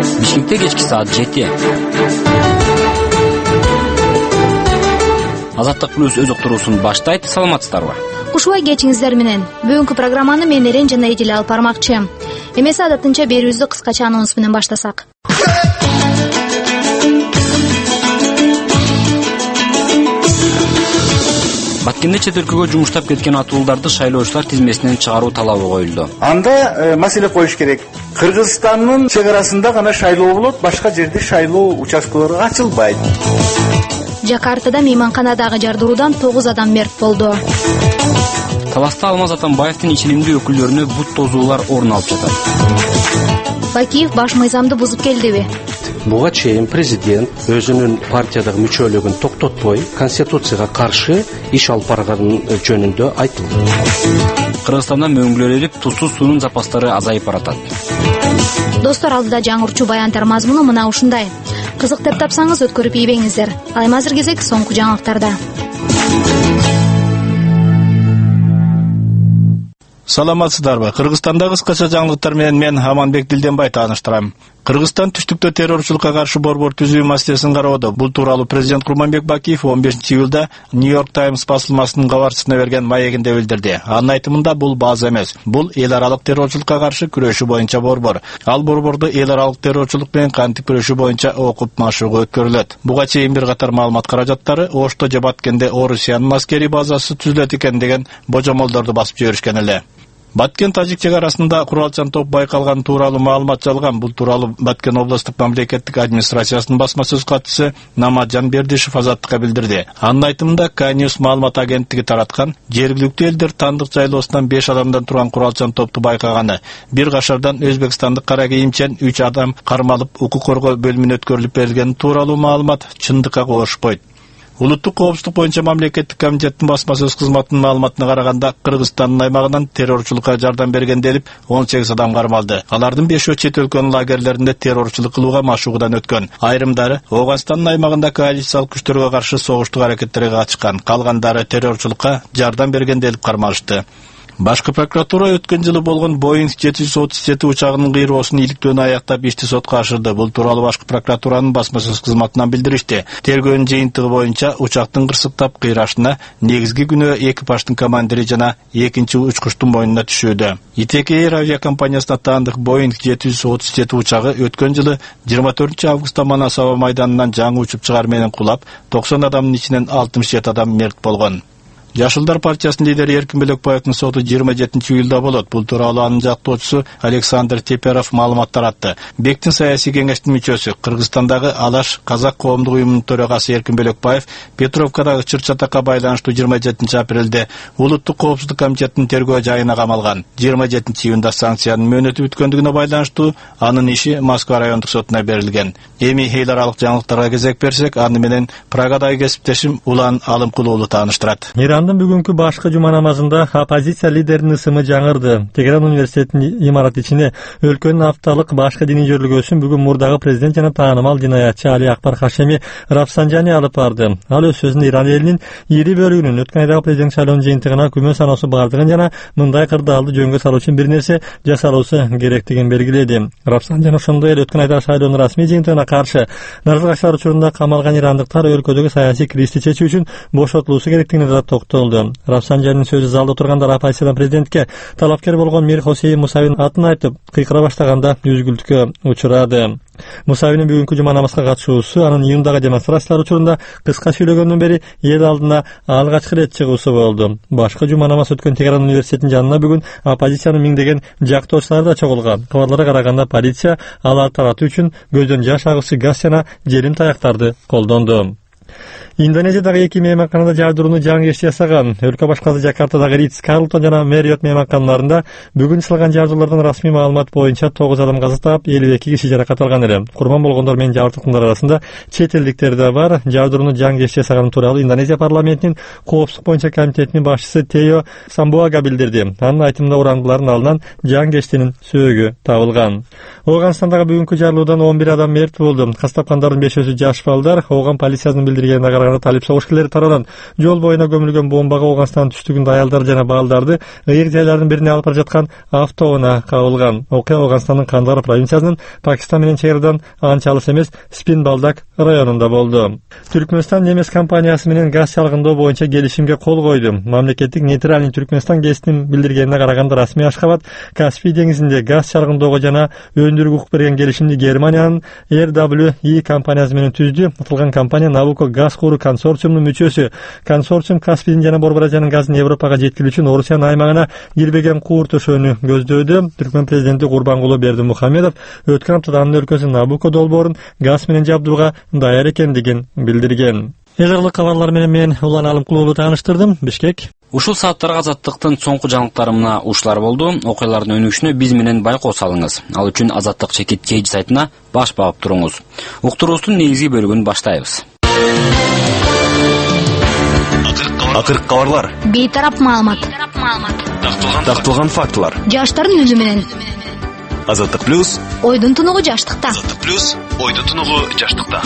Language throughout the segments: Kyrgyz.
Бишкекте кечки саат 7. Азаттык плюс өз уктуруусун баштайт. Саламатсыздарбы? Ушубай кечиңиздер менен. Бүгүнкү программаны мен Эрен жана Эдил алып бармакчы. Эмесе адатынча берүүбүздү кыскача анонс менен баштасак. Баткенде чет өлкөгө жумуштап кеткен атуулдарды шайлоочулар тизмесинен чыгаруу талабы коюлду. Анда маселе коюш керек. Кыргызстандын чек арасында гана шайлоо болот, башка жерде шайлоо участкалары ачылбайт. Жакартада мейманканадагы жардыруудан 9 адам мерт болду. Таласта Алмаз Атамбаевдин ичилимдүү өкүлдөрүнө бут тозуулар орун алып жатат. Бакиев баш мыйзамды бузуп келдиби? Буга чейин президент өзүнүн партиядагы мүчөлүгүн токтотпой, конституцияга каршы иш алып барганын жөнүндө айтылды. Кыргызстанда мөңгүлөр эрип, тузсуз суунун запастары азайып баратат. Достор, алдыда жаңырчу баяндар мазмуну мына ушундай. Кызык деп тапсаңыз өткөрүп ийбеңиздер. Ал эми азыр кезек соңку жаңылыктарда. Саламатсыздарбы? Кыргызстанда кыскача жаңылыктар менен мен Аманбек Дилденбай тааныштырам. Кыргызстан түштүктө террорчулукка каршы борбор түзүү маселесин кароодо. Бул тууралуу президент Курманбек Бакиев 15-июлда Нью-Йорк Таймс басылмасынын кабарчысына берген маегинде билдирди. Анын айтымында бул база эмес. Бул эл аралык террорчулукка каршы күрөшүү боюнча борбор. Ал борборду эл аралык террорчулук менен кантип күрөшүү боюнча окуп машыгуу өткөрүлөт. Буга чейин бир катар маалымат каражаттары Ошто же Баткенде Орусиянын аскерий базасы түзүлөт экен деген божомолдорду басып жиберишкен эле. Баткен Тажик чек арасында куралчан топ байкалган тууралуу маалымат жалган. Бул тууралуу Баткен облустук мамлекеттик администрациясынын басма сөз катчысы Намаджан Бердишев Азаттыкка билдирди. Анын айтымында К-Ньюс маалымат агенттиги тараткан жергиликтүү элдер Тандык жайлоосунан 5 адамдан турган куралчан топту байкаганы. Бир кашардан өзбекстандык кара кийимчен 3 адам кармалып укук коргоо бөлүмүнө өткөрүлүп берилгени тууралуу маалымат чындыкка коошпойт. Улуттук коопсуздук боюнча мамлекеттик комитеттин басма сөз кызматынын маалыматына караганда Кыргызстандын аймагынан террорчулукка жардам берген делип 18 адам кармалды. Алардын 5-өө чет өлкөнүн лагерлеринде террорчулук кылууга машыгуудан өткөн. Айрымдары Ооганстандын аймагында коалициялык күчтөргө каршы согуштук аракеттерге катышкан. Калгандары террорчулукка жардам берген делип кармалышты. Башкы прокуратура өткөн жылы болгон Boeing 737 учагынын кыйроосун иликтөөнү аяктап ишти сотко ашырды. Бул тууралуу башкы прокуратуранын басма сөз кызматынан билдиришти. Тергөөнүн жыйынтыгы боюнча учактын кырсыктап кыйрашына негизги күнөө экипаждын командири жана экинчи учкучтун мойнуна түшүүдө. ITK Air авиакомпаниясына таандык Boeing 737 учагы өткөн жылы 24 августта Манас аба майданынан жаңы учуп чыгар менен кулап, 90 адамдын ичинен 67 адам мерт болгон. Жашылдар партиясынын лидери Эркин Бөлекбаевдин соту 27-июлда болот. Бул тууралуу анын жактоочусу Александр Теперов маалымат таратты. Бектин саясий кеңештин мүчөсү, Кыргызстандагы Алаш казак коомдук уюмунун төрагасы Эркин Бөлекбаев Петровкадагы чыр-чатакка байланыштуу 27 апрелде Улуттук коопсуздук комитетинин тергөө жайына камалган. 27-июнда санкциянын мөөнөтү бүткөндүгүнө байланыштуу анын иши Москва райондук сотуна берилген. Эми эл аралык жаңылыктарга кезек берсек, аны менен Прагадагы кесиптешим Улан Алымкулуулу тааныштырат. Ирандын бүгүнкү башкы жума намазында оппозиция лидеринин ысымы жаңырды. Тегеран университетинин имараты ичине өлкөнүн апталык башкы диний жөрөлгөөсүн бүгүн мурдагы президент жана таанымал динаятчы Али Акбар Хашеми Рафсанжани алып барды. Ал өз сөзүндө Иран элинин ири бөлүгүнүн өткөн айдагы президент шайлоонун жыйынтыгына күмөн саноосу бардыгын жана мындай кырдаалды жөнгө салуу үчүн бир нерсе жасалуусу керектигин белгиледи. Рафсанжани ошондой эле өткөн айдагы шайлоонун расмий жыйынтыгына каршы наразылык учурунда камалган ирандыктар өлкөдөгү саясий кризисти чечүү үчүн бошотулуусу керектигине да токтолду. Рафсанжанин сөзү залда тургандар оппозициядан президентке талапкер болгон Мир Хосейн Мусавин атын айтып кыйкыра баштаганда үзгүлтүккө учурады. Мусавинин бүгүнкү жума намазга катышуусу анын июндагы демонстрациялар учурунда кыска сүйлөгөндөн бери эл алдына алгачкы ирет чыгуусу болду. Башкы жума намаз өткөн Тегеран университетинин жанына бүгүн оппозициянын миңдеген жактоочулары да чогулган. Кабарларга караганда полиция аларды таратуу үчүн көздөн жаш агысы газ жана желим таяктарды колдонду. Индонезиядагы 2 мейманканада жардырууну жаңы иш жасаган. Өлкө башкасы Жакартадагы Ритц Карлтон жана Мэриот мейманканаларында бүгүн чыгылган жардуулардан расмий маалымат боюнча 9 адам каза таап, 52 киши жаракат алган эле. Курман болгондор менен жабыркагандар арасында чет элдиктер да бар. Жардырууну жаңы иш жасаган тууралуу Индонезия парламентинин коопсуздук боюнча комитетинин башчысы Тео Самбуага билдирди. Анын айтымында урандылардын алдынан жаңы иштинин сөөгү табылган. Ооганстандагы бүгүнкү жардыруудан 11 адам мерт болду. Кастапкандардын 5-өсү жаш балдар. Ооган полициянын билдиргенине барганда талип согушкерлери тарабынан жол боюна көмүлгөн бомбага Ооганстандын түштүгүндө аялдар жана балдарды ыйык жайлардын бирине алып бара жаткан автоунаа кабылган. Окуя Ооганстандын Кандагар провинциясынын Пакистан менен чеградан анча алыс эмес Спин-Балдак районунда болду. Түркмөнстан немес компаниясы менен газ чалгындоо боюнча келишимге кол койду. Мамлекеттик нейтральный Түркмөнстан гезитинин билдиргенине караганда расмий Ашхабад Каспий деңизинде газ чалгындоого жана өндүрүүгө укук берген келишимди Германиянын RWE компаниясы менен түздү. Аталган компания Набуко газ куруу консорциумунун мүчөсү. Консорциум Каспийдин жана Борбор Азиянын газын Европага жеткирүү үчүн Орусиянын аймагына кирбеген куур төшөөнү көздөөдү. Түркмөн президенти Курбангулы Бердимухамедов өткөн аптада анын өлкөсү Набуко долбоорун газ менен жабдууга даяр экендигин билдирген. Эжерлик кабарлар менен мен Улан Алымкулуулу тааныштырдым. Бишкек. Ушул сааттарга Азаттыктын соңку жаңылыктары мына ушулар болду. Окуялардын өнүгүшүнө биз менен байкоо салыңыз. Ал үчүн Азаттык чекит кейж сайтына баш багып туруңуз. Уктуруубуздун негизги бөлүгүн баштайбыз. Акыркы кабарлар. Бейтарап маалымат. Такталган фактылар. Жаштардын үнү менен. Азаттык плюс. Ойдун тунугу жаштыкта. Азаттык плюс. Ойдун тунугу жаштыкта.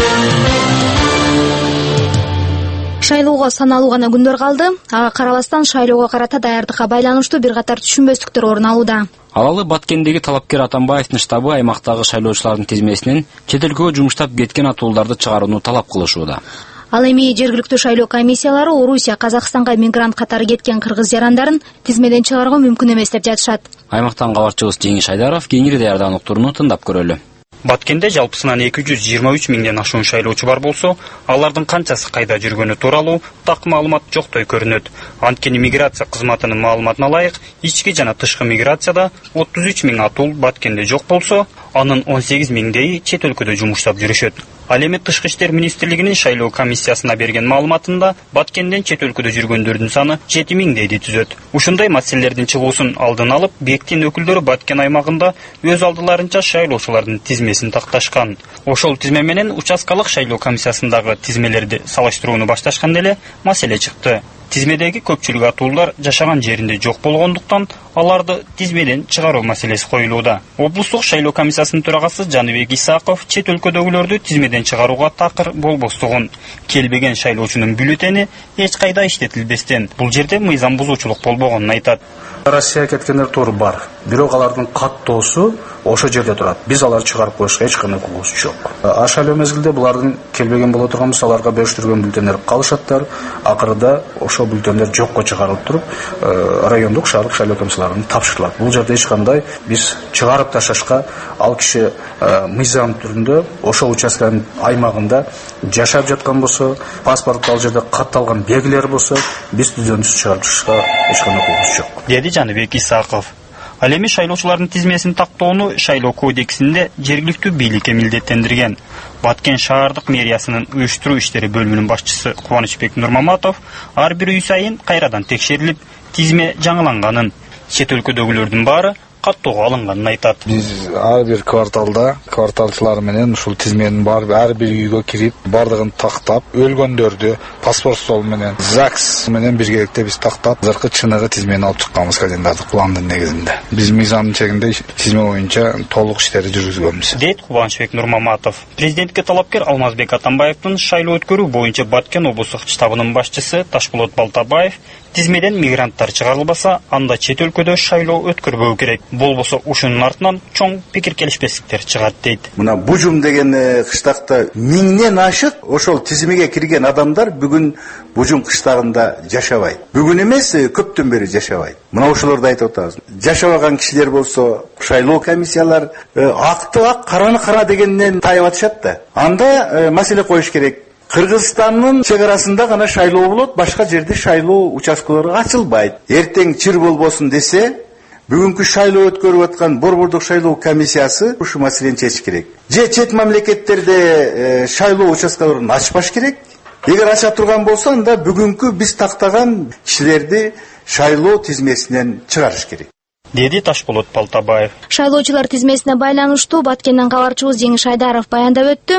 Шайлоого саналуу гана күндөр калды. Ага карабастан шайлоого карата даярдыкка байланыштуу бир катар түшүнбөстүктөр орун алууда. Алалы Баткендеги талапкер Атамбаевдин штабы аймактагы шайлоочулардын тизмесинен чет өлкөгө жумуштап кеткен атууларды чыгарууну талап кылышууда. Ал эми жергиликтүү шайлоо комиссиялары Орусия, Казакстанга мигрант катары кеткен кыргыз жарандарын тизмеден чыгарууга мүмкүн эмес деп жатышат. Аймактан кабарчыбыз Жеңиш Айдаров кеңири даярдаган уктурууну тыңдап көрөлү. Баткенде жалпысынан 223 миңден ашуун шайлоочу бар болсо, алардын канчасы кайда жүргөнү тууралуу так маалымат жоктой көрүнөт. Анткени миграция кызматынын маалыматына ылайык, ички жана тышкы миграцияда 33 миң атул Баткенде жок болсо, анын 18 миңдеи чет өлкөдө жумуштап жүрүшөт. Ал эми Тышкы иштер министрлигинин шайлоо комиссиясына берген маалыматында Баткенден чет өлкөдө жүргөндөрдүн саны 7 миңдейди түзөт. Ушундай маселелердин чыгуусун алдын алып, БЕКтин өкүлдөрү Баткен аймагында өз алдыларынча шайлоочулардын тизмесин такташкан. Ошол тизме менен участкалык шайлоо комиссиясындагы тизмелерди салыштырууну башташканда эле маселе чыкты. Тизмедеги көпчүлүк атуулар жашаган жеринде жок болгондуктан аларды тизмеден чыгаруу маселеси коюлууда. Облустук шайлоо комиссиясынын төрагасы Жаныбек Исаков чет өлкөдөгүлөрдү тизмеден чыгарууга такыр болбостугун, келбеген шайлоочунун бюллетени эч кайда иштетилбестен бул жерде мыйзам бузуучулук болбогонун айтат. Россияга кеткендер туура бар. Бирок алардын каттоосу ошо жерде турат. Биз аларды чыгарып коюшка эч кандай укугубуз жок. Шайлоо мезгилде булардын келбеген боло турган болсо аларга бөлүштүргөн бюллетендер калышаттар. Акырда ошол бюллетендер жокко чыгарылып туруп, райондук шаардык шайлоо комиссияларына тапшырылат. Бул жерде эч кандай биз чыгарып ташташка ал киши мыйзам түрүндө ошол участканын аймагында жашап жаткан болсо, паспортто ал жерде катталган белгилер болсо, биз түзөндүсүз чыгарып ташташка эч кандай укугубуз жок. Деди Жаныбек Исаков. Ал эми шайлоочулардын тизмесин тактоону шайлоо кодексинде жергиликтүү бийликке милдеттендирген. Баткен шаардык мэриясынын уюштуруу иштери бөлүмүнүн башчысы Кубанычбек Нурмаматов ар бир үй сайын кайрадан текшерилип, тизме жаңыланганын, чет өлкөдөгүлөрдүн баары каттоого алынганын айтат. Биз ар бир кварталчылар менен ушул тизменин ар бир үйгө кирип, бардыгын тактап, өлгөндөрдү паспорт стол менен, ЗАГС менен биргеликте биз тактап, азыркы чыныгы тизмени алып чыкканбыз календардык пландын негизинде. Биз мыйзамдын чегинде тизме боюнча толук иштерди жүргүзгөнбүз. Дейт Кубанычбек Нурмаматов. Президентке талапкер Алмазбек Атамбаевдин шайлоо өткөрүү боюнча Баткен облустук штабынын башчысы Ташполот Балтабаев тизмеден мигранттар чыгарылбаса, анда чет өлкөдө шайлоо өткөрбөө керек. Болбосо ушунун артынан чоң пикир келишпестиктер чыгат дейт. Мына Бужум деген кыштакта миңден ашык ошол тизмеге кирген адамдар бүгүн Бужум кыштагында жашабайт. Бүгүн эмес, көптөн бери жашабайт. Мына ошолорду айтып атабыз. Жашабаган кишилер болсо, шайлоо комиссиялар акты ак, караны кара дегенден тайып атышат да. Анда маселе коюш керек. Кыргызстандын чегарасында гана шайлоо болот, башка жерде шайлоо участкалары ачылбайт. Эртең чыр болбосун десе, бүгүнкү шайлоо өткөрүп аткан Борбордук шайлоо комиссиясы ушу маселени чечиш керек. Же чет мамлекеттерде шайлоо участкаларын ачпаш керек. Эгер ача турган болсо, анда бүгүнкү биз тактаган кишилерди шайлоо тизмесинен чыгарыш керек. Деди Ташполот Балтабаев. Шайлоочулар тизмесине байланыштуу Баткенден кабарчыбыз Жеңиш Айдаров баяндап өттү.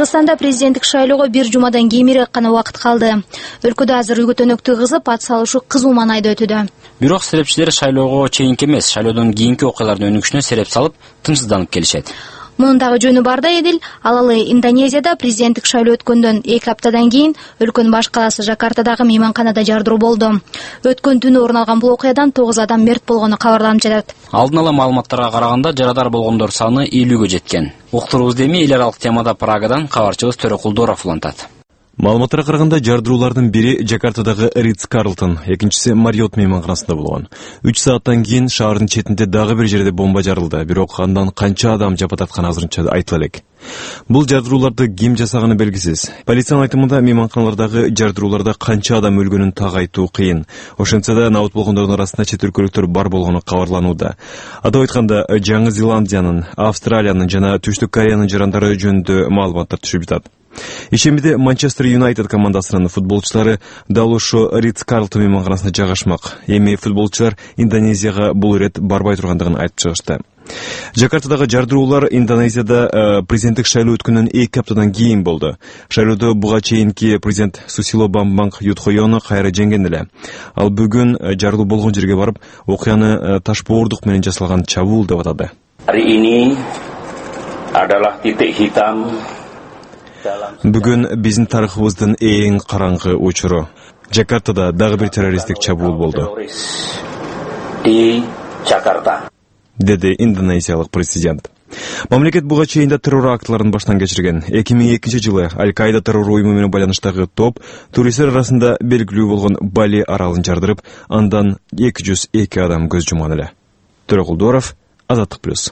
Кыргызстанда президенттик шайлоого бир жумадан кийинирээк гана убакыт калды. Өлкөдө азыр үй көтөнөктү кызып, ат салышуу кызуу маанайда өтүүдө. Бирок серепчилер шайлоого чейинки эмес, шайлоодон кийинки окуялардын өнүгүшүнө сереп салып, тынчсызданып келишет. Мунун дагы жөнү бар да Эдил. Алалы Индонезияда президенттик шайлоо өткөндөн 2 аптадан кийин өлкөнүн баш калаасы Жакартадагы мейманканада жардыруу болду. Өткөн түнү орун алган бул окуядан 9 адам мерт болгону кабарланып жатат. Алдын ала маалыматтарга караганда жарадар болгондор саны 50ге жеткен. Уктурубузду эми эл аралык темада Прагадан кабарчыбыз Төрөкулдуров улантат. Маалыматтарга караганда жардыруулардын бири Жакартадагы Ритц Карлтон, экинчиси Мариот мейманканасында болгон. 3 сааттан кийин шаардын четинде дагы бир жерде бомба жарылды, бирок андан канча адам жапа тартканы азырынча айтыла элек. Бул жардырууларды ким жасаганы белгисиз. Полициянын айтымында мейманканалардагы жардырууларда канча адам өлгөнүн так айтуу кыйын. Ошентсе да набыт болгондордун арасында чет өлкөлүктөр бар болгону кабарланууда. Атап айтканда, Жаңы Зеландиянын, Австралиянын жана Түштүк Кореянын жарандары жөнүндө маалыматтар түшүп жатат. Ишембиде Манчестер Юнайтед командасынын футболчулары дал ошо Ритц Карлтон мейманканасына жайгашмак. Эми футболчулар Индонезияга бул ирет барбай тургандыгын айтып чыгышты. Жакартадагы жардыруулар Индонезияда президенттик шайлоо өткөндөн 2 аптадан кийин болду. Шайлоодо буга чейинки президент Сусило Бамбанг Юдхойону кайра жеңген эле. Ал бүгүн жарылуу болгон жерге барып, окуяны таш боордук менен жасалган чабуул деп атады. Бүгүн биздин тарыхыбыздын эң караңгы учуру. Жакартада дагы бир террористтик чабуул болду, деди индонезиялык президент. Мамлекет буга чейин да террор актыларын баштан кечирген. 2002 жылы Аль-Каида террор уюму менен байланыштагы топ туристтер арасында белгилүү болгон Бали аралын жардырып, андан 202 адам көз жумган эле. Төрөкулдуров, Азаттык плюс.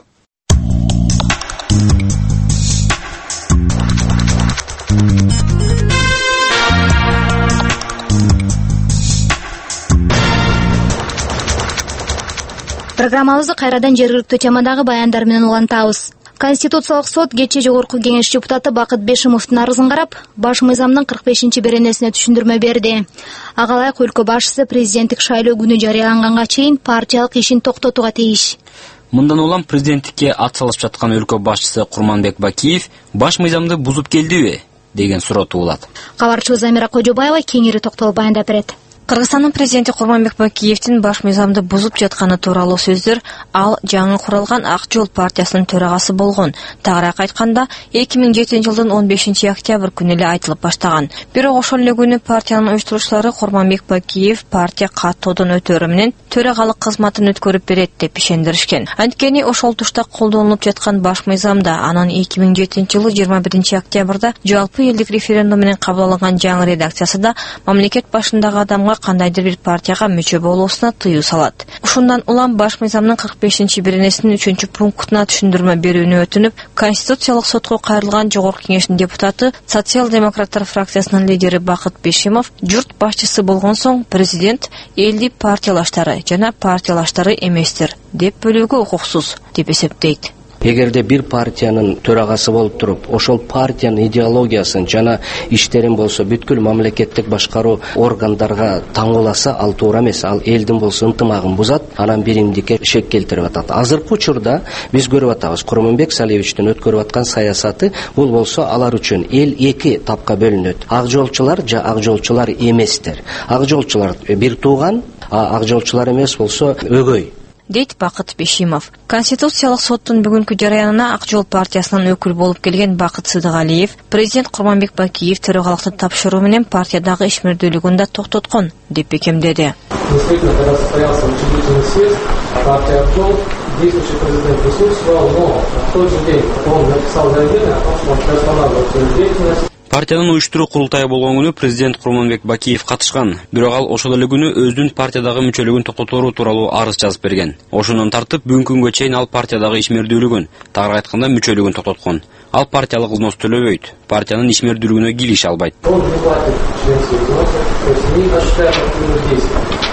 Программабызды кайрадан жергиликтүү темадагы баяндар менен улантабыз. Конституциялык сот кечээ жогорку кеңеш депутаты Бакыт Бешимовдун арызын карап, баш мыйзамдын 45-беренесине түшүндүрмө берди. Ага ылайык өлкө башчысы президенттик шайлоо күнү жарыяланганга чейин партиялык ишин токтотууга тийиш. Мындан улам президенттикке ат салып жаткан өлкө башчысы Курманбек Бакиев баш мыйзамды бузуп келдиби деген суроо туулат. Кабарчыбыз Замира Кожобаева кеңири токтолуп баяндап берет. Кыргызстандын президенти Курманбек Бакиевдин баш мыйзамды бузуп жатканы тууралуу сөздөр ал жаңы куралган Ак жол партиясынын төрагасы болгон. Тагыраак айтканда, 2007 жылдын 15 октябрь күнү эле айтылып баштаган. Бирок ошол эле күнү партиянын уюштуруучулары Курманбек Бакиев партия каттоодон өтөрү менен төрагалык кызматын өткөрүп берет деп ишендиришкен. Анткени ошол тушта колдонулуп жаткан баш мыйзамда анан 2007 жылы 21 октябрда жалпы элдик референдум менен кабыл алынган жаңы редакциясында мамлекет башындагы адамга кандайдыр бир партияга мүчө болуусуна тыюу салат. Ушундан улам баш мыйзамдын 45-беренесинин 3-пунктуна түшүндүрмө берүүнү өтүнүп, Конституциялык сотко кайрылган жогорку кеңештин депутаты, социал-демократтар фракциясынын лидери Бакыт Бешимов журт башчысы болгон соң президент элди партиялаштары жана партиялаштары эместир деп бөлүүгө укуксуз деп эсептейт. Эгерде бир партиянын төрагасы болуп туруп, ошол партиянын идеологиясын жана иштерин болсо бүткүл мамлекеттик башкаруу органдарга таңууласа, ал туура эмес. Ал элдин болсо ынтымагын бузат, анан биримдикке шек келтирип атат. Азыркы учурда биз көрүп атабыз, Курманбек Салиевичтин өткөрүп аткан саясаты, бул болсо алар үчүн эл 2 тапка бөлүнөт. Ак жолчулар же ак жолчулар эместер. Ак жолчулар бир тууган, ак жолчулар эмес болсо өгөй, дейт Бакыт Бешимов. Конституциялык соттун бүгүнкү жарыянына Ак жол партиясынан өкүл болуп келген Бакыт Сыдыгалиев президент Курманбек Бакиев төрагалыкты тапшыруу менен партиядагы ишмердүүлүгүн да токтоткон деп бекемдеди. Действительно, когда состоялся учредительный съезд, партия «Ак жол», действующий президент присутствовал, но в тот же день он написал заявление о том, что он приостанавливает свою деятельность. Партиянын уюштуруу курултайы болгон күнү президент Курманбек Бакиев катышкан. Бирок ал ошол эле күнү өзүнүн партиядагы мүчөлүгүн токтоторуу тууралуу арыз жазып берген. Ошондон тартып бүгүнкү күнгө чейин ал партиядагы ишмердүүлүгүн, тагыраак айтканда мүчөлүгүн токтоткон. Ал партиялык взнос төлөбөйт. Партиянын ишмердүүлүгүнө киреше албайт.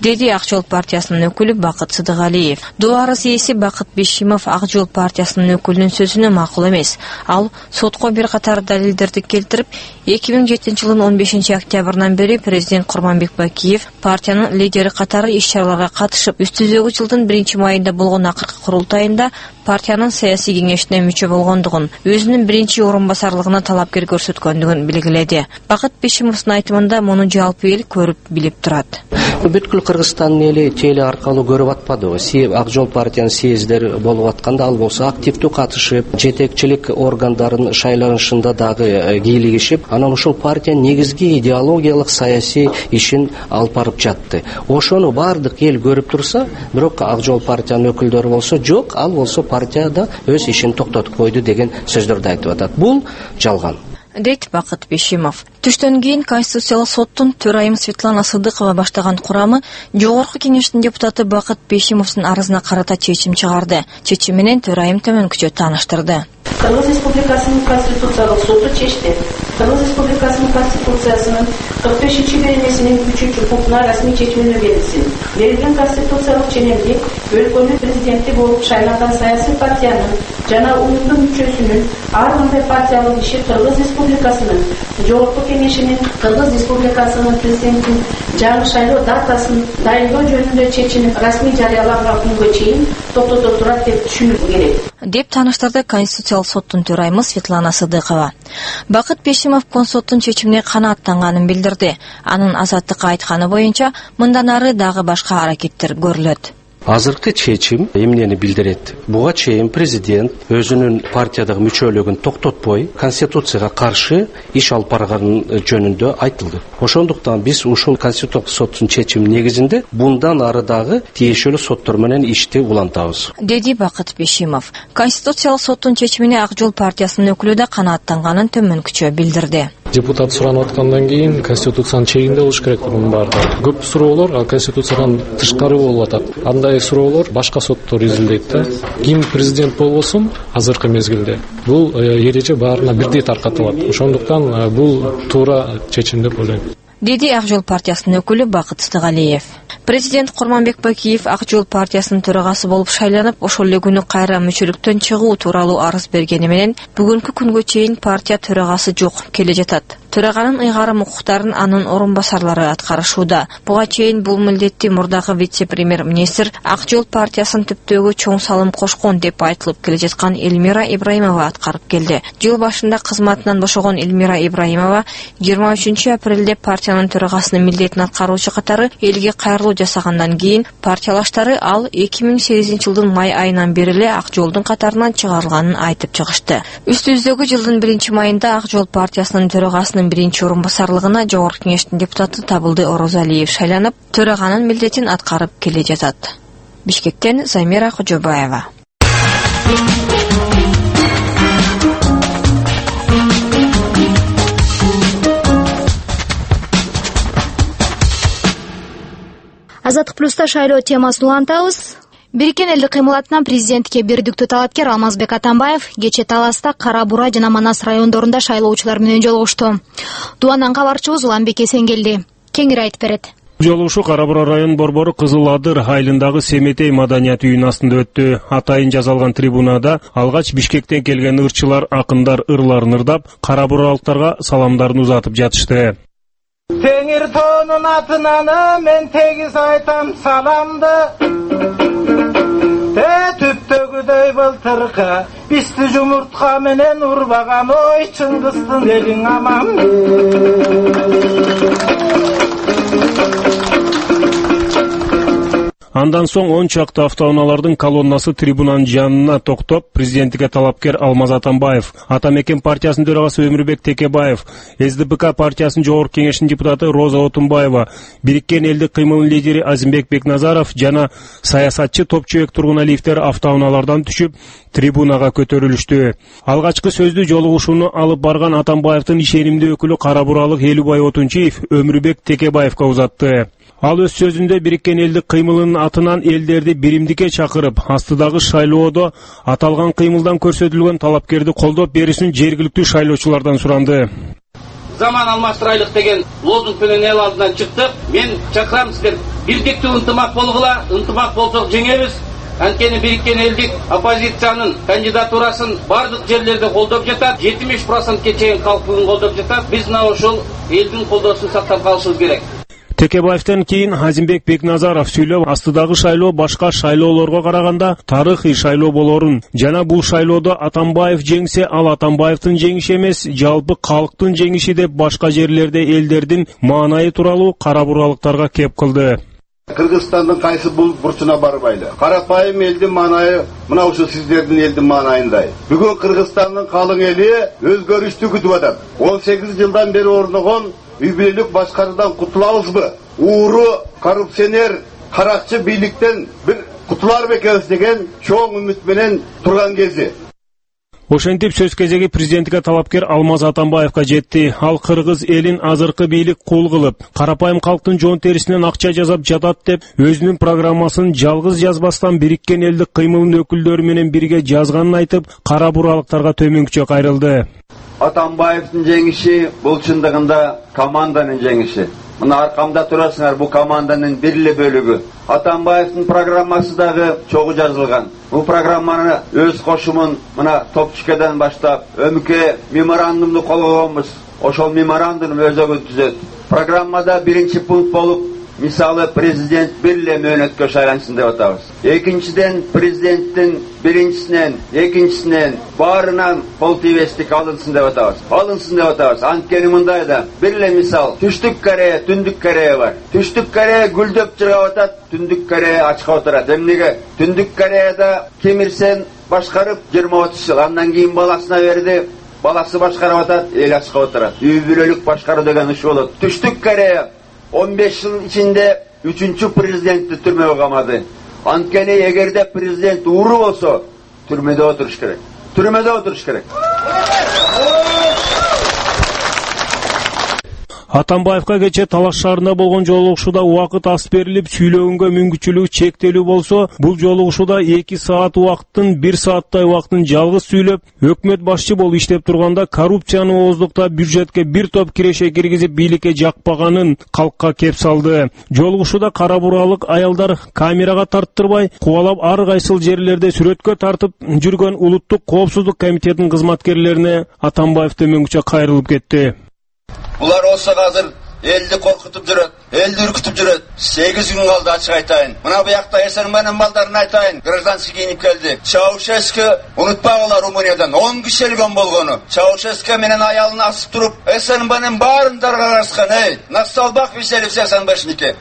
деди Ак Жол партиясынын өкүлү Бакыт Сыдыгалиев. Дуарыс ээси Бакыт Бешимов Ак Жол партиясынын өкүлүнүн сөзүнө макул эмес. Ал сотко бир катар далилдерди келтирип, 2007 жылдын 15 октябрынан бери президент Курманбек Бакиев партиянын лидери катары иш-чараларга катышып, үстүздөгү жылдын 1-майында болгон акыркы курултайында партиянын саясий кеңешине мүчө болгондугун, өзүнүн биринчи орун басарлыгына талапкер көрсөткөндүгүн белгиледи. Бакыт Бешимовдун айтымында муну жалпы эл көрүп билип турат. Бүткүл Кыргызстандын эли теле аркылуу көрүп атпадыбы? Ак Жол партиянын съездери болуп атканда ал болсо активдүү катышып, жетекчилик органдарын шайланышында дагы кийлигишип, анан ушул партиянын негизги идеологиялык саясий ишин алып барып жатты. Ошону бардык эл көрүп турса, бирок Ак Жол партиянын өкүлдөрү болсо жок, ал болсо партияда өз ишин токтотуп койду деген сөздөрдү айтып атат. Бул жалган, дейт Бакыт Бешимов. Түштөн кийин Конституциялык соттун төрайым Светлана Сыдыкова баштаган курамы Жогорку кеңештин депутаты Бакыт Бешимовдун арызына карата чечим чыгарды. Чечим менен төрайым төмөнкүчө тааныштырды. Кыргыз Республикасынын Конституциялык соту чечти. Кыргыз Республикасынын Конституциясынын 45-беренесинин 3-пунктуна расмий чечимине берилсин. Берилген конституциялык ченемдик өлкөнүн президенти болуп шайланган саясий партиянын жана уюмдун мүчөсүнүн ар кандай партиялык иши Кыргыз Республикасынын Жогорку кеңешинин Кыргыз Республикасынын президентин жаңы шайлоо датасын дайындоо жөнүндө чечимин расмий жарыяланган күнгө чейин токтото турат деп түшүнүү керек, деп тааныштырды Конституциялык соттун төрайымы Светлана Сыдыкова. Бакыт Бешимов консоттун чечимине канааттанганын билдирди. Анын азаттыкка айтканы боюнча мындан ары дагы башка аракеттер көрүлөт. Азыркы чечим эмнени билдирет? Буга чейин президент өзүнүн партиядагы мүчөлүгүн токтотпой, конституцияга каршы иш алып барганын жөнүндө айтылды. Ошондуктан биз ушул конституциялык соттун чечими негизинде bundan ары дагы тиешелүү соттор менен ишти улантабыз, деди Бакыт Бешимов. Конституциялык соттун чечимине Ак Жол партиясынын өкүлү да канааттанганын төмөнкүчө билдирди. Депутат суранып аткандан кийин конституциянын чегинде болуш керек бунун баардыгы. Көп суроолор ал конституциядан тышкары болуп атат. Андай суроолор башка соттор изилдейт да. Ким президент болбосун азыркы мезгилде бул эреже баарына бирдей таркатылат. Ошондуктан бул туура чечим деп ойлойм, деди Ак Жол партиясынын өкүлү Бакыт Сыдыгалиев. Президент Курманбек Бакиев Ак Жол партиясынын төрагасы болуп шайланып, ошол эле күнү кайра мүчөлүктөн чыгуу тууралуу арыз бергени менен бүгүнкү күнгө чейин партия төрагасы жок келе жатат. Төраганын ыйгарым укуктарын анын орун басарлары аткарышууда. Буга чейин бул милдетти мурдагы вице-премьер-министр Ак Жол партиясынын түптөгү чоң салым кошкон деп айтылып келе жаткан Эльмира Ибраимова аткарып келди. Жыл башында кызматынан бошогон Эльмира Ибраимова 23 апрелде партиянын төрагасынын милдетин аткаруучу катары элге кайрылуу жасагандан кийин партиялаштары ал 2008 жылдын май айынан бери эле Ак Жолдун катарынан чыгарылганын айтып чыгышты. Үстүбүздөгү жылдын 1-майында Ак Жол партиясынын төрагасынын биринчи орун басарлыгына Жогорку кеңештин депутаты Табылды Орозалиев шайланып, төраганын милдетин аткарып келе жатат. Бишкектен Замира Кожобаева. Азаттык плюста шайлоо темасын улантабыз. Бириккен элдин кыймылатынан президентке бирдиктүү талапкер Алмазбек Атамбаев кечээ Таласта, Кара Бура жана Манас райондорунда шайлоочулар менен жолугушту. Дубандан кабарчыбыз Уланбек Эсенгелди кеңири айтып берет. Жолугушуу Кара Бура район борбору Кызыл Адыр айылындагы Семетей маданият үйүнүн астында өттү. Атайын жазалган трибунада алгач Бишкектен келген ырчылар, акындар ырларын ырдап, кара буралыктарга саламдарын узатып жатышты. Теңир тоонун атынан мен тегиз айтам саламды. Түптөгүдөй былтыркы бисти жумуртка менен урбаган ой Чыңгыстын элиң аман. Андан соң 10 чакты автоунаалардын колоннасы трибунанын жанына токтоп, президенттикке талапкер Алмаз Атамбаев, Атамекен партиясынын төрагасы Өмүрбек Текебаев, СДПК партиясынын Жогорку кеңештин депутаты Роза Отунбаева, Бириккен элдик кыймылдын лидери Азимбек Бекназаров жана саясатчы Топчубек Тургуналиевдер автоунаалардан түшүп, трибунага көтөрүлүштү. Алгачкы сөздү жолугушууну алып барган Атамбаевдин ишенимдүү өкүлү Кара Буралык Элубай Отунчиев Өмүрбек Текебаевга узатты. Ал өз сөзүндө Бириккен элдик кыймылынын атынан элдерди биримдикке чакырып, астыдагы шайлоодо аталган кыймылдан көрсөтүлгөн талапкерди колдоп берүүсүн жергиликтүү шайлоочулардан суранды. Заман алмаштырайлык деген лозунг менен эл алдынан чыктык. Мен чакырам сиздер бирдиктүү ынтымак болгула, ынтымак болсок жеңебиз. Анткени бириккен элдик оппозициянын кандидатурасын бардык жерлерде колдоп жатат, 70%ке чейин калк бүгүн колдоп жатат. Биз мына ошол элдин колдоосун сактап калышыбыз керек. Текебаевден кийин Азимбек Бекназаров сүйлөп, астыдагы шайлоо башка шайлоолорго караганда тарыхый шайлоо болорун жана бул шайлоодо Атамбаев жеңсе, ал Атамбаевдин жеңиши эмес, жалпы калктын жеңиши деп башка жерлерде элдердин маанайы тууралуу кара буралыктарга кеп кылды. Кыргызстандын кайсы бурчуна барбайлы. Карапайым элдин маанайы мына ушу сиздердин элдин маанайындай. Бүгүн Кыргызстандын калың эли өзгөрүштү күтүп атат. 18 жылдан бери орногон үй бүлөлүк башкаруудан кутулабызбы? Ууру, коррупционер, каракчы бийликтен бир кутуларбы экенбиз деген чоң үмүт менен турган кези. Ошентип сөз кезеги президенттикке талапкер Алмаз Атамбаевга жетти. Ал кыргыз элин азыркы бийлик кул кылып, карапайым калктын жон терисинен акча жасап жатат деп, өзүнүн программасын жалгыз жазбастан бириккен элдик кыймылдын өкүлдөрү менен бирге жазганын айтып, кара буралыктарга төмөнкүчө кайрылды. Атамбаевдин жеңиши бул чындыгында команданын жеңиши. Мына аркамда турасыңар, бул команданын бир бөлүгү. Атамбаевдин программасы дагы чогуу жазылган. Бул программаны өз кошумун мына Топчикеден баштап өмкө меморандумду кол койгонбуз. Ошол меморандум өзөгүн түзөт. Программада биринчи пункт болуп, мисалы президент бир мөөнөткө шайлансын деп атабыз. Экинчиден президенттин биринчисинен, экинчисинен баарынан кол тийбестик алынсын деп атабыз. Алынсын деп атабыз. Анткени мындай да бир мисал, Түштүк Корея, Түндүк Корея бар. Түштүк Корея гүлдөп чыгып атат, Түндүк Корея ачка отурат. Эмнеге? Түндүк Кореяда Ким Ир Сен башкарып 20-30 жыл, андан кийин баласына берди. Баласы башкарып атат, эл ачка отурат. Үй бүлөлүк башкаруу деген ушу болот. Түштүк Корея 15 жыл ичинде 3-чү президентти түрмөгө камады. Анткени эгерде президент ууру болсо, түрмөдө отуруш керек. Түрмөдө отуруш керек. Атамбаевга кече Талаш шаарында болгон жолугушууда убакыт аз берилип, сүйлөгөнгө мүмкүнчүлүгү чектелүү болсо, бул жолугушууда 2 саат убакыттын 1 сааттай убакытын жалгыз сүйлөп, өкмөт башчы болуп иштеп турганда коррупцияны ооздукта бюджетке бир топ киреше киргизип бийликке жакпаганын калкка кеп салды. Жолугушууда кара буралык аялдар камерага тарттырбай, кубалап ар кайсыл жерлерде сүрөткө тартып жүргөн Улуттук коопсуздук комитетинин кызматкерлерине Атамбаев төмөнкүчө кайрылып кетти. Булар болсо азыр элди коркутуп жүрөт, элди үркүтүп жүрөт. 8 күн калды, ачык айтайын. Мына буякта Эсенбайдын балдарын айтайын. Гражданский кийинип келди. Чаушеску унутпагыла, Румыниядан 10 киши өлгөн болгону. Чаушеску менен аялын асып туруп, Эсенбайдын баарын даргарашкан. Эй, Нассалбак Веселев Эсенбайшники.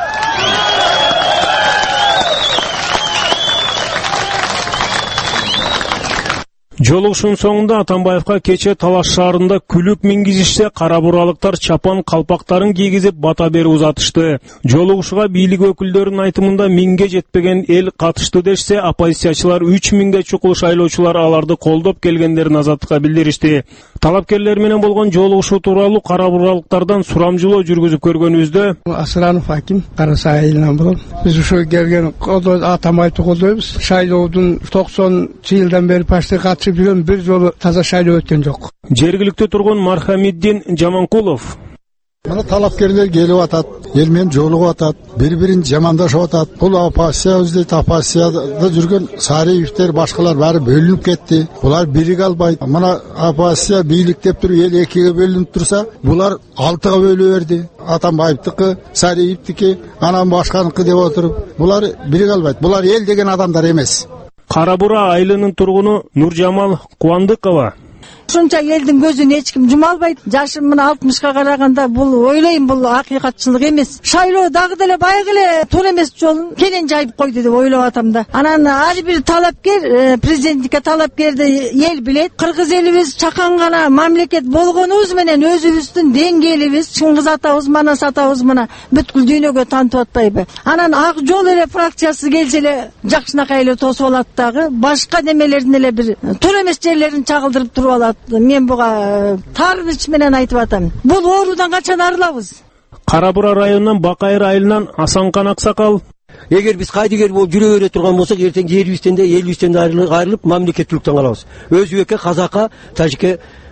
Жолугушуунун соңунда Атамбаевга кече Талаш шаарында күлүп мингизишсе, кара буралыктар чапан калпактарын кийгизип бата берип узатышты. Жолугушууга бийлик өкүлдөрүнүн айтымында 1000ге жетпеген эл катышты дешсе, оппозициячылар 3000ге чукул шайлоочулар аларды колдоп келгендерин азаттыкка билдиришти. Талапкерлер менен болгон жолугушуу тууралуу кара буралыктардан сурамжылоо жүргүзүп көргөнүбүздө Асыранов Аким Карасай айылынан болом. Биз ошо келген Атамбаевди колдойбуз. Шайлоодун 90-жылдан бери почти катышып жүргөн бир жолу таза шайлоо өткөн жок. Жергиликте турган Мархамиддин Жаманкулов Мына талапкерлер келип атат, эл менен жолугуп атат, бири-бирин жамандашып атат. Бул оппозиция дейт, оппозицияда жүргөн Сариевтер, башкалар баары бөлүнүп кетти. Булар бириге албайт. Мына оппозиция бийлик деп туруп эл экиге бөлүнүп турса, булар 6га бөлүп берди. Атамбаевдики, Сариевдики, анан башканыкы деп отуруп, булар бириге албайт. Булар эл деген адамдар эмес. Кара бура айылынын тургуну Нуржамал Кубандыкова Ушунча элдин көзүн эч ким жума албайт. Жашым мына 60ка караганда бул ойлойм, бул акыйкатчылык эмес. Шайлоо дагы деле баягы эле туура эмес жолун кенен жайып койду деп ойлоп атам да. Анан ар бир талапкер, президенттикке талапкерди эл билет. Кыргыз элибиз чакан гана мамлекет болгонубуз менен өзүбүздүн деңгээлибиз, Чыңгыз атабыз, Манас атабыз мына бүткүл дүйнөгө таанытып атпайбы? Анан ак жол эле фракциясы келсе эле жакшынакай эле тосуп алат дагы. Башка немелердин эле бир туура эмес жерлерин чагылдырып туруп алат. Мен буга таарыныч менен айтып атам. Бул оорудан качан арылабыз? Карабура районунан Бакайыр айылынан Асанкан Аксакал Эгер биз кайдыгер болуп жүрө бере турган болсок, эртең жерибизден де элибизден да айрылып мамлекеттүүлүктөн калабыз. Өзбекке, казакка, тажикке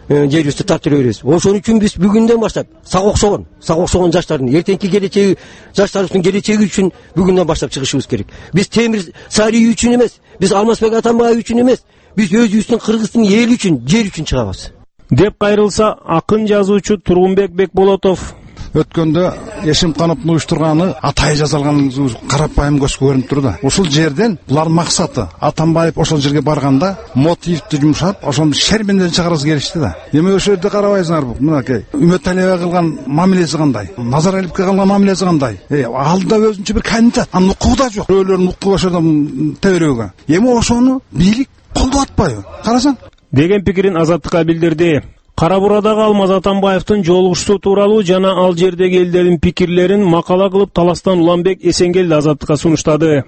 жерибизди тартып беребиз. Ошон үчүн биз бүгүндөн баштап сак окшогон жаштардын эртеңки келечеги, жаштарыбыздын келечеги үчүн бүгүндөн баштап чыгышыбыз керек. Биз Темир Сарий үчүн эмес, биз Алмазбек Атамбаев үчүн эмес, биз өзүбүздүн Кыргыздын эли үчүн, жер үчүн чыгабыз. Деп кайрылса акын жазуучу Тургунбек Бекболотов. Өткөндө Эшимкановдун уюштурганы атайы жазалган карапайым көзгө көрүнүп турду. Ушул жерден булардын максаты Атамбаев ошол жерге барганда мотивди жумшап, ошону шербенден чыгаргысы келишти да. Эми ошол жерде карабайсыңар, мынакей Үмөталиева кылган мамилеси кандай, Назаралиевге кылган мамилеси кандай. Алда өзүнчө бир кандидат, анын укугу да жок. Бирөөлөрдүн укугу ошодон теберүүгө. Эми ошону бийлик колдоп атпайбы? Карасаң деген пикирин Азаттыкка билдирди. Кара Бурадагы Алмаз Атамбаевдин жолугушуу тууралуу жана ал жердеги элдердин пикирлерин макала кылып Таластан Уланбек Эсенгелди Азаттыкка сунуштады.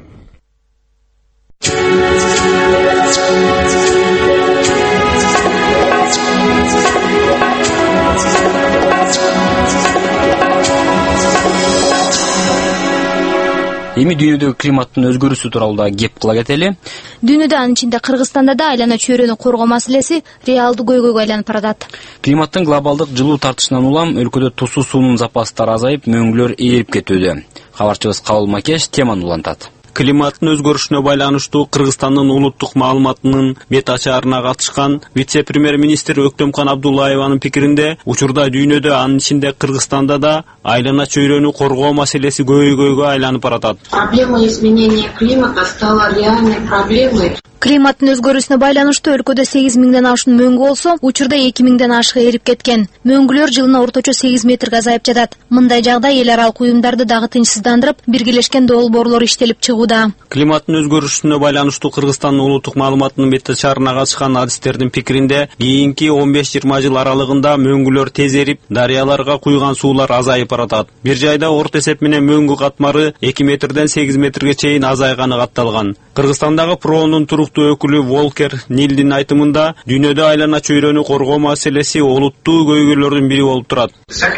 Эми дүйнөдөгү климаттын өзгөрүүсү тууралуу да кеп кыла кетели. Дүйнөдө, анын ичинде Кыргызстанда да айлана чөйрөнү коргоо маселеси реалдуу көйгөйгө айланып баратат. Климаттын глобалдык жылуу тартышынан улам өлкөдө тусуу суунун запастары азайып, мөңгүлөр ээрип кетүүдө. Кабарчыбыз Кабыл Макеш теманы улантат. Климаттын өзгөрүшүнө байланыштуу Кыргызстандын улуттук маалыматынын бет ачаарына катышкан вице-премьер-министр Өктөмкан Абдуллаеванын пикиринде, учурда дүйнөдө, анын ичинде Кыргызстанда да айлана чөйрөнү коргоо маселеси көйгөйгө айланып баратат. Проблема изменения климата стала реальной проблемой. Климаттын өзгөрүүсүнө байланыштуу өлкөдө 8 миңден ашуун мөңгү болсо, учурда 2 миңден ашык эрип кеткен. Мөңгүлөр жылына орточо 8 метрге азайып жатат. Мындай жагдай эл аралык уюмдарды дагы тынчсыздандырып, биргелешкен долбоорлор иштелип чыгууда. Климаттын өзгөрүшүнө байланыштуу Кыргызстандын улуттук маалыматынын бет ачаарына катышкан адистердин пикиринде, кийинки 15-20 жыл аралыгында мөңгүлөр тез эрип, дарыяларга куйган суулар азайып баратат. Бир жайда орто эсеп менен мөңгү катмары 2 метрден 8 метрге чейин азайганы катталган. Кыргызстандагы ПРОнун туруктуу өкүлү Волкер Нилдин айтымында, дүйнөдө айлана чөйрөнү коргоо маселеси олуттуу көйгөйлөрдүн бири болуп турат.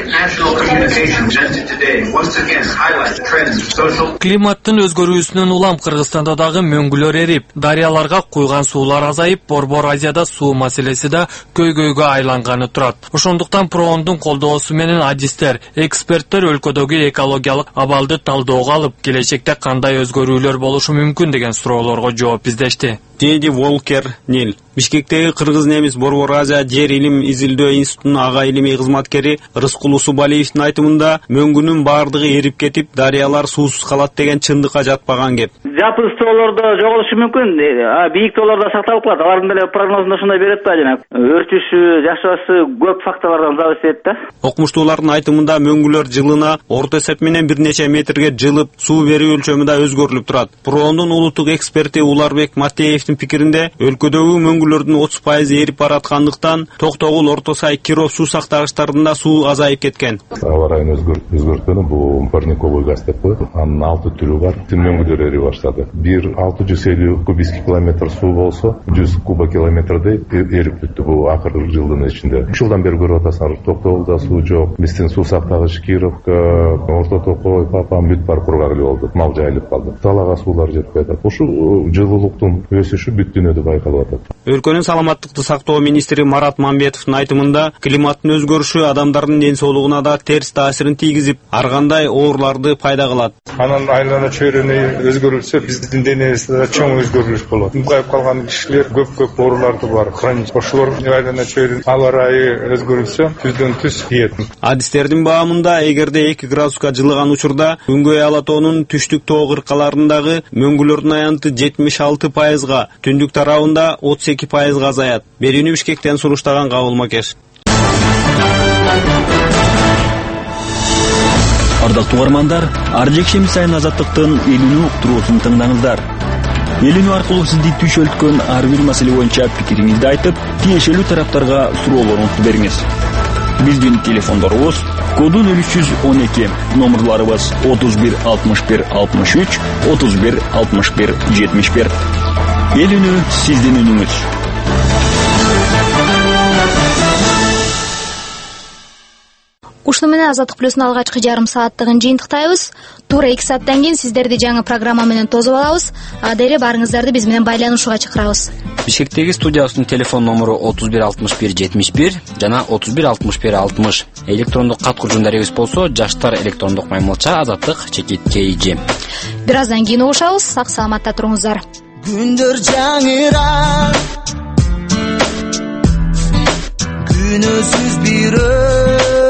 Климаттын өзгөрүүсүнөн улам Кыргызстанда дагы мөңгүлөр эрип, дарыяларга куйган суулар азайып, Борбор Азияда суу маселеси да көйгөйгө айланганы турат. Ошондуктан ПРОндун колдоосу менен адистер, эксперттер өлкөдөгү экологиялык абалды талдөөгө алып, келечекте кандай өзгөрүүлөр болушу мүмкүн деген суроолорго жооп издешти. Деди Волкер Нил. Бишкектеги Кыргыз-Немис Борбор Азия жер илим изилдөө институтунун ага илимий кызматкери Рыскул Усубалиевдин айтымында, мөңгүнүн бардыгы эрип кетип, дарыялар суусуз калат деген чындыкка жатпаган кеп. Жапыры тоолордо жоголушу мүмкүн, бийик тоолордо сакталып калат. Алардын деле прогнозунда ушундай берет да, жана өртүшү, жашабасы көп факторлордон зависит этет да. Окумуштуулардын айтымында, мөңгүлөр жылына орто эсеп менен бир нече метрге жылып, суу берүү өлчөмү да өзгөрүлүп турат. ПРОнун улуттук эксперти Уларбек Матеевдин пикиринде, өлкөдөгү мөңгүлөрдүн 30% эрип бараткандыктан Токтогул, Орто Сай, Киров суу сактагычтарында суу азайып кеткен. Аба райын өзгөрткөнү бул парниковый газ деп коет. Анын 6 түрү бар. Мөңгүлөр эрип баштады. 650 кубический километр суу болсо, 100 кубокилометрдей эрип бүттү бул акыркы жылдын ичинде. 3 жылдан бери көрүп атасыңар, Токтогулда суу жок. Биздин суу сактагыч Кировка, Орто Токой, Папам бүт бар кургак эле болду. Мал жайылып калды. Талага суулар жетпей атат. Ушул жылуулуктун өсүшү бүт дүйнөдө байкалып атат. Өлкөнүн саламаттыкты сактоо министри Марат Мамбетовдун айтымында, климаттын өзгөрүшү адамдардын ден соолугуна да терс таасирин тийгизип, ар кандай ооруларды пайда кылат. Анан айлана чөйрөнү өзгөрүлсө, биздин денебизде да чоң өзгөрүш болот. Мугайып калган кишилер көп ооруларды бар. Ошолор айлана чөйрөнү аба ырайы өзгөрүлсө, түздөн түз киет. Адистердин баамында, эгерде 2 градуска жылыган учурда Күнгөй Алатоонун түштүк тоо кыркаларындагы мөңгүлөрдүн аянты 76%, түндүк тарабында 32% азаят. Берүүнү Бишкектен суруштаган Кабыл Макеш. Ардактуу угармандар, ар жекшемби сайын Азаттыктын элүүнү уктуруусун тыңдаңыздар. Элүүнү аркылуу сизди түшөлткөн ар бир маселе боюнча пикириңизди айтып, тиешелүү тараптарга суроолоруңузду бериңиз. Биздин телефондорубуз кодун 0312, номерларыбыз 31 61 63, 31 61 71. Элүүнү сиздин үнүңүз. Ушуну менен Азаттык плюстун алгачкы жарым сааттыгын жыйынтыктайбыз. Туура 2 сааттан кийин сиздерди жаңы программа менен тосуп алабыз. Адере барыңыздарды биз менен байланышууга чакырабыз. Бишкектеги студиябыздын телефон номуру 316171 жана 316160. Электрондук кат куржундарыбыз болсо жаштар электрондук маймылча azattik@kj. Бир аздан кийин угушабыз. Сак саламатта туруңуздар. Күндөр жаңырап күнөсүз бир